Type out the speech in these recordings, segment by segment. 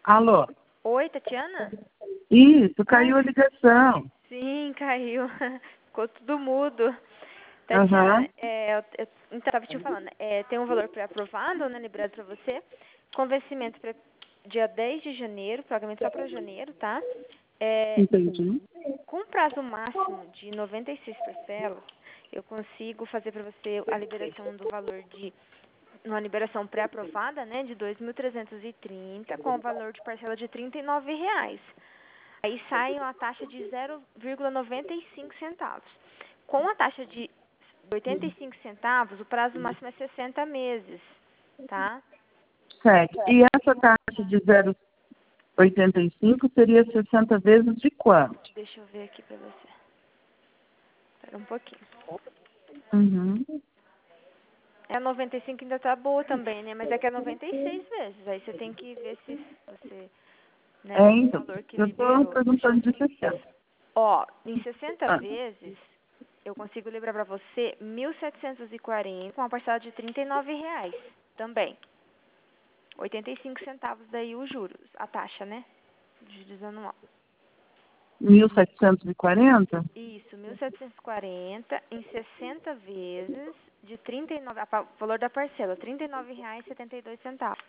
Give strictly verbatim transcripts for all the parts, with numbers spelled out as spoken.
Alô? Oi, Tatiana? Isso, caiu Ah, a ligação. sim, caiu. Ficou tudo mudo. Aham. Tatiana, é, eu, eu, então, estava te falando, é, tem um valor pré-aprovado, né, liberado para você, com vencimento para dia dez de janeiro, pagamento só para janeiro, tá? É, Entendi. com prazo máximo de noventa e seis parcelas, eu consigo fazer para você a liberação do valor de, uma liberação pré-aprovada, né, de dois mil trezentos e trinta, com o valor de parcela de trinta e nove reais. Aí sai uma taxa de zero vírgula noventa e cinco centavos. Com a taxa de oitenta e cinco centavos, o prazo máximo é sessenta meses, tá? Certo. E essa taxa de zero vírgula oitenta e cinco seria sessenta vezes de quanto? Deixa eu ver aqui pra você. Espera um pouquinho. Uhum. É a noventa e cinco ainda tá boa também, né? Mas é que é noventa e seis vezes. Aí você tem que ver se você, né, É, o então. valor que Eu estou liberou. Deixa eu perguntando de ver. sessenta. Ó, em sessenta Ah, vezes, eu consigo liberar pra você mil setecentos e quarenta com uma parcela de trinta e nove reais também. oitenta e cinco centavos daí os juros, a taxa, né? De juros anual. mil setecentos e quarenta? Isso, mil setecentos e quarenta em sessenta vezes de trinta e nove, a pa- valor da parcela, trinta e nove reais e setenta e dois centavos.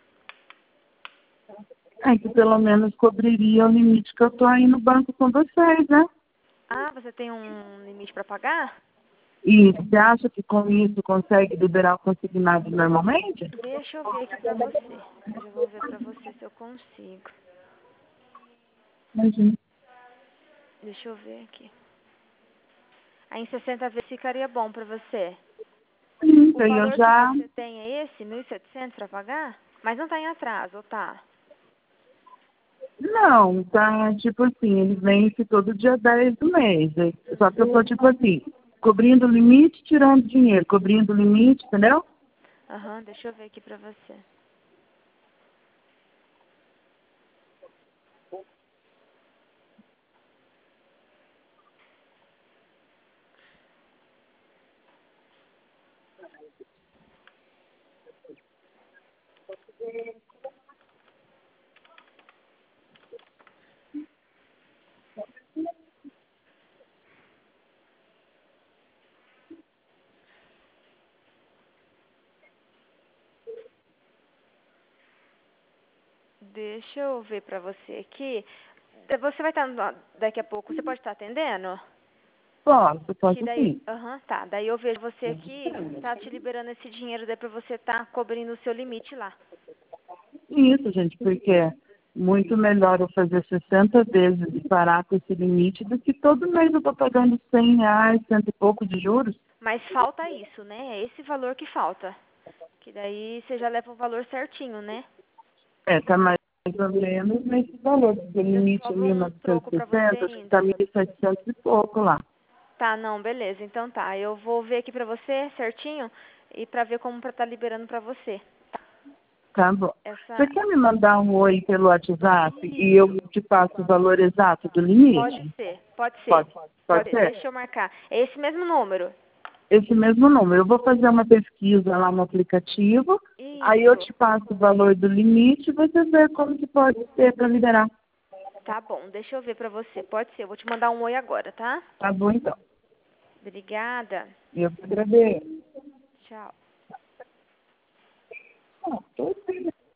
É que pelo menos cobriria o limite que eu estou aí no banco com vocês, né? Ah, você tem um limite para pagar? E você acha que com isso consegue liberar o consignado normalmente? Deixa eu ver aqui pra você. Eu já vou ver pra você se eu consigo. Imagina. Deixa eu ver aqui. Aí em sessenta vezes ficaria bom pra você. O Isso aí eu valor que já. você tem é esse, mil e setecentos para pagar? Mas não tá em atraso, ou tá? Não, tá tipo assim, ele vence todo dia dez do mês. né? Só que eu tô tipo assim, cobrindo o limite, tirando dinheiro, cobrindo o limite, entendeu? Aham, deixa eu ver aqui pra você. Deixa eu ver pra você aqui. Você vai estar no- daqui a pouco, você pode estar atendendo? Posso, Que posso daí, sim. aham, tá. Daí eu vejo você aqui, tá te liberando esse dinheiro daí pra você tá cobrindo o seu limite lá. Isso, gente, porque é muito melhor eu fazer sessenta vezes e parar com esse limite do que todo mês eu tô pagando cem reais, cento e pouco de juros. Mas falta isso, né? É esse valor que falta. Que daí você já leva o valor certinho, né? É, tá mais ou menos nesse valor, porque o Ainda limite é sobra um troco pra você mil novecentos e sessenta, acho que tá ainda. mil e setecentos e pouco lá. Tá, não, beleza. Então tá. Eu vou ver aqui pra você certinho e pra ver como pra tá liberando pra você. Tá bom. Você Essa. quer me mandar um oi pelo WhatsApp e eu Isso. te passo o valor exato do Pode limite? ser, pode ser. Pode, pode Pode, ser? deixa eu marcar. É esse mesmo número? Esse mesmo número. Eu vou fazer uma pesquisa lá no aplicativo, aí eu Isso. te passo o valor do limite e você vê como que pode ser para liberar. Tá bom, deixa eu ver pra você. Pode ser, eu vou te mandar um oi agora, tá? Tá bom, então. Obrigada. Eu que agradeço. Tchau. Ah, tô bem.